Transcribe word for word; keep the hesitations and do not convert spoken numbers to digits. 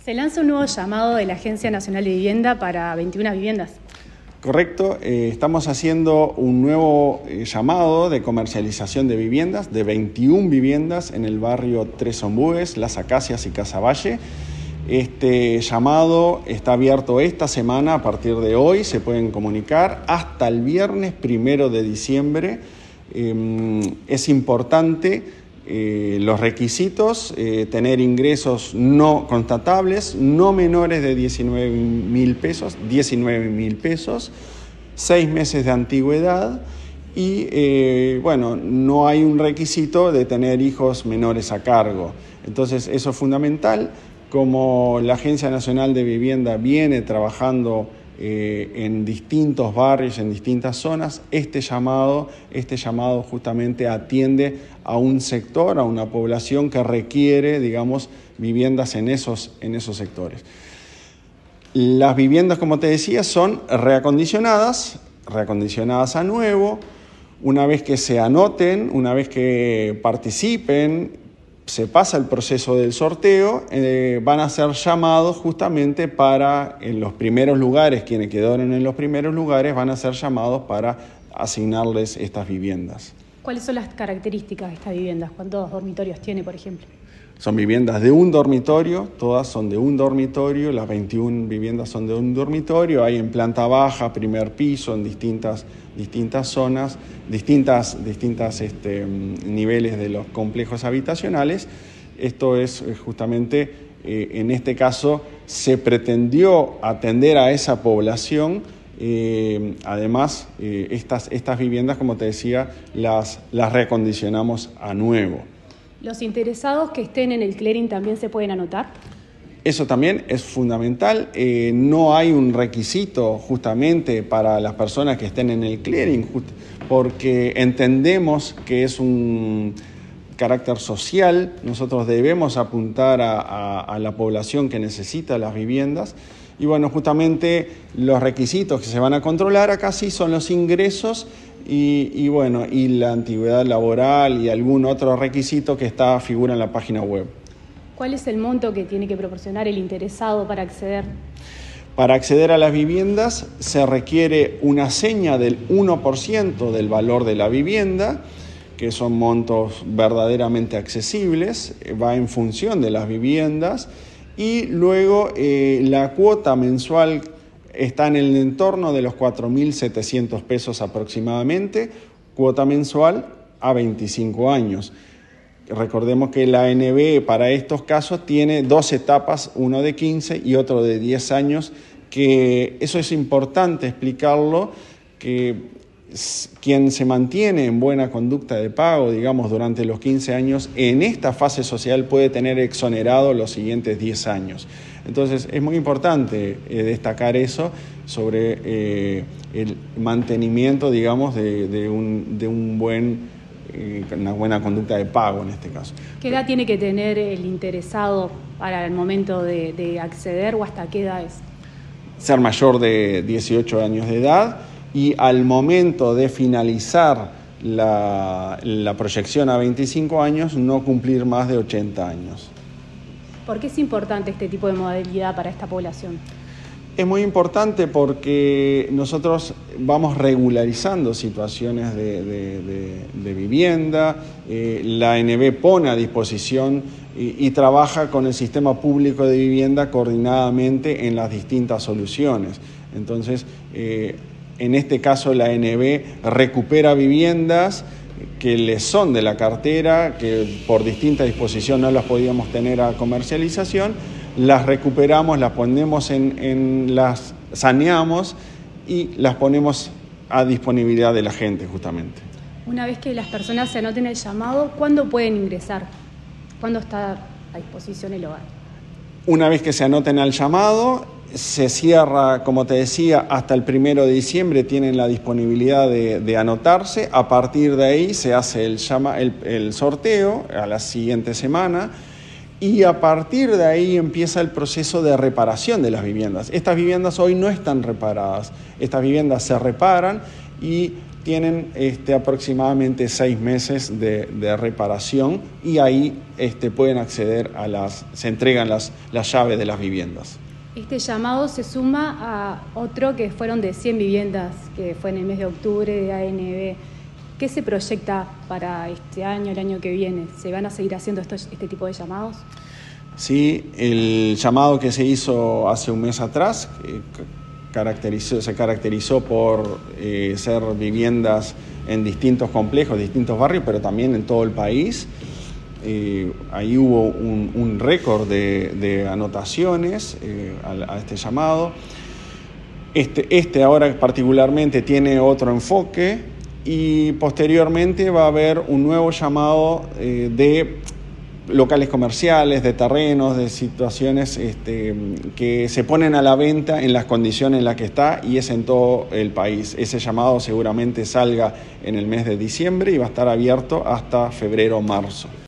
Se lanza un nuevo llamado de la Agencia Nacional de Vivienda para veintiuna viviendas. Correcto, eh, estamos haciendo un nuevo eh, llamado de comercialización de viviendas, de veintiuna viviendas en el barrio Tres Ombúes, Las Acacias y Casaballe. Este llamado está abierto esta semana, a partir de hoy se pueden comunicar hasta el viernes primero de diciembre. Eh, es importante eh, los requisitos, eh, tener ingresos no constatables, no menores de diecinueve mil pesos, diecinueve mil pesos, seis meses de antigüedad y eh, bueno, no hay un requisito de tener hijos menores a cargo. Entonces eso es fundamental. Como la Agencia Nacional de Vivienda viene trabajando eh, en distintos barrios, en distintas zonas, este llamado, este llamado justamente atiende a un sector, a una población que requiere, digamos, viviendas en esos, en esos sectores. Las viviendas, como te decía, son reacondicionadas, reacondicionadas a nuevo. Una vez que se anoten, una vez que participen, se pasa el proceso del sorteo, eh, van a ser llamados justamente para, en los primeros lugares, quienes quedaron en los primeros lugares, van a ser llamados para asignarles estas viviendas. ¿Cuáles son las características de estas viviendas? ¿Cuántos dormitorios tiene, por ejemplo? Son viviendas de un dormitorio, todas son de un dormitorio, las veintiuna viviendas son de un dormitorio, hay en planta baja, primer piso, en distintas, distintas zonas, distintas, distintas este, niveles de los complejos habitacionales. Esto es justamente, eh, en este caso, se pretendió atender a esa población. Eh, además, eh, estas, estas viviendas, como te decía, las, las reacondicionamos a nuevo. ¿Los interesados que estén en el clearing también se pueden anotar? Eso también es fundamental. Eh, no hay un requisito justamente para las personas que estén en el clearing, porque entendemos que es un carácter social. Nosotros debemos apuntar a, a, a la población que necesita las viviendas. Y bueno, justamente los requisitos que se van a controlar acá sí son los ingresos y, y bueno, y la antigüedad laboral y algún otro requisito que está, figura en la página web. ¿Cuál es el monto que tiene que proporcionar el interesado para acceder? Para acceder a las viviendas se requiere una seña del uno por ciento del valor de la vivienda, que son montos verdaderamente accesibles, va en función de las viviendas, y luego eh, la cuota mensual está en el entorno de los cuatro mil setecientos pesos aproximadamente, cuota mensual a veinticinco años. Recordemos que la A N B para estos casos tiene dos etapas, uno de quince y otro de diez años, que eso es importante explicarlo, que quien se mantiene en buena conducta de pago, digamos, durante los quince años, en esta fase social puede tener exonerado los siguientes diez años. Entonces, es muy importante eh, destacar eso sobre eh, el mantenimiento, digamos, de, de, un, de un buen, eh, una buena conducta de pago en este caso. ¿Qué edad tiene que tener el interesado para el momento de, de acceder o hasta qué edad es? Ser mayor de dieciocho años de edad. Y al momento de finalizar la, la proyección a veinticinco años, no cumplir más de ochenta años. ¿Por qué es importante este tipo de modalidad para esta población? Es muy importante porque nosotros vamos regularizando situaciones de, de, de, de vivienda, eh, la A N B pone a disposición y, y trabaja con el sistema público de vivienda coordinadamente en las distintas soluciones. Entonces, eh, en este caso la A N B recupera viviendas que les son de la cartera, que por distinta disposición no las podíamos tener a comercialización, las recuperamos, las ponemos en, en las saneamos y las ponemos a disponibilidad de la gente justamente. Una vez que las personas se anoten el llamado, ¿cuándo pueden ingresar? ¿Cuándo está a disposición el hogar? Una vez que se anoten al llamado, se cierra, como te decía, hasta el primero de diciembre tienen la disponibilidad de, de anotarse. A partir de ahí se hace el, llama, el, el sorteo a la siguiente semana y a partir de ahí empieza el proceso de reparación de las viviendas. Estas viviendas hoy no están reparadas, estas viviendas se reparan y tienen este, aproximadamente seis meses de, de reparación y ahí este, pueden acceder a las, se entregan las, las llaves de las viviendas. Este llamado se suma a otro que fueron de cien viviendas, que fue en el mes de octubre de A N B. ¿Qué se proyecta para este año, el año que viene? ¿Se van a seguir haciendo estos, este tipo de llamados? Sí, el llamado que se hizo hace un mes atrás eh, caracterizó, se caracterizó por eh, ser viviendas en distintos complejos, distintos barrios, pero también en todo el país. Eh, ahí hubo un, un récord de, de anotaciones eh, a, a este llamado. Este, este ahora particularmente tiene otro enfoque y posteriormente va a haber un nuevo llamado eh, de locales comerciales, de terrenos, de situaciones este, que se ponen a la venta en las condiciones en las que está, y es en todo el país. Ese llamado seguramente salga en el mes de diciembre y va a estar abierto hasta febrero o marzo.